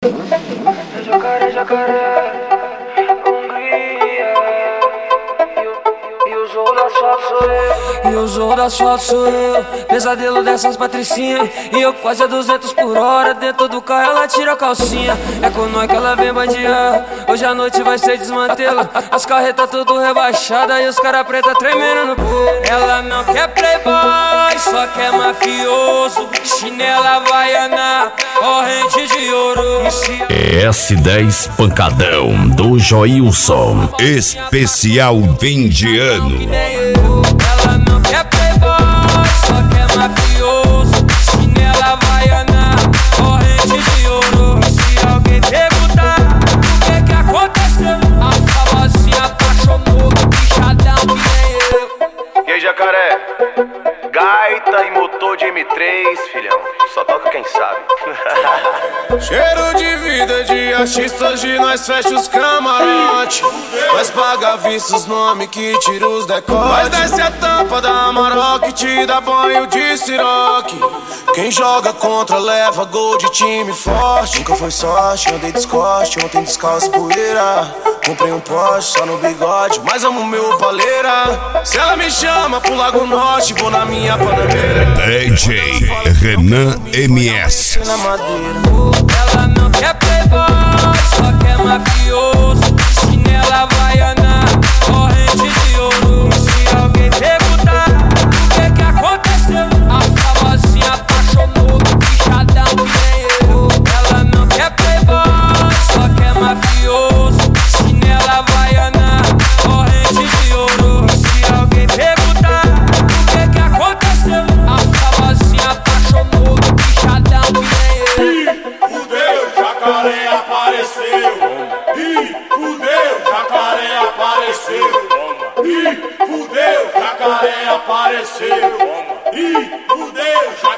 Jacaré, jacaré, Hungria. E o jogo das fotos sou eu. E o jogo das fotos sou eu. Pesadelo dessas patricinhas. E eu quase a 200 por hora. Dentro do carro ela tira a calcinha. É com nós que ela vem bandear. Hoje a noite vai ser desmantela. As carretas tudo rebaixadas e os cara preta tremendo no peito. Ela não quer playboy, só quer mafioso. Chinela havaiana, corrente de ouro. S10 Pancadão do Joilson. Especial fim de ano. Ela não quer playboy, só quer mafioso. Chinela havaiana, corrente de ouro. E se alguém perguntar o que aconteceu, a famosinha apaixonou do bichadão que nem eu. E aí, jacaré? Gaita e motor de M3, filhão. Só toca quem sabe. Cheiro de vida de artistas, de nós fecha os camarote. Nós paga à vista os nomes que tira os decotes. Nós desce a tampa da Amarok, te dá banho de siroque. Quem joga contra leva gol de time forte. Nunca foi sorte, andei descoste, ontem descalço poeira. Comprei um Porsche só no bigode, mas amo meu paleira. Se ela me chama pro Lago Norte, vou na minha Panameira. DJ Renan MS. Na madeira. Ela não quer playboy, só quer mafioso. Chinela havaiana, corrente de ouro. E se alguém perguntar o que aconteceu, a famosinha apaixonou do bichadão que nem eu. Ela não quer playboy, só quer mafioso. Chinela havaiana, corrente de ouro. E se alguém perguntar o que aconteceu, a famosinha apaixonou do bichadão que nem eu. Fudeu, jacaré apareceu. Ih, fudeu, jacaré apareceu. Ih, fudeu, jacaré apareceu. Ih, fudeu, jacaré.